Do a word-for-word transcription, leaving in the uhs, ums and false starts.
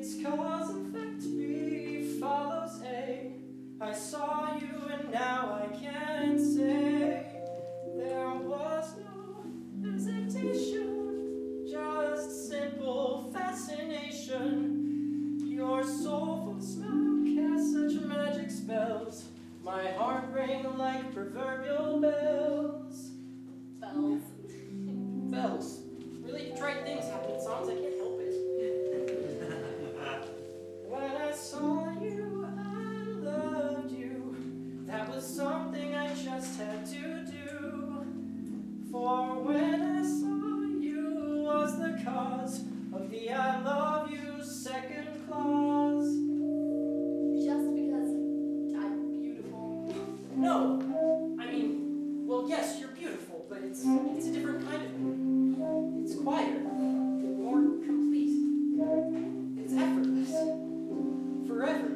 It's cause effect B follows A. I saw you and now I can say there was no hesitation, just simple fascination. Your soulful smell casts such magic spells, my heart rang like proverbial bells. Bells. Bells. Really trite things happen in songs, I can't help it. When I saw you, I loved you. That was something I just had to do. For when I saw you was the cause of the I love you second clause. Just because I'm beautiful? No. I mean, well, yes, you're beautiful, but it's, it's a different kind of beauty. It's quieter, more complete. It's effortless. Forever.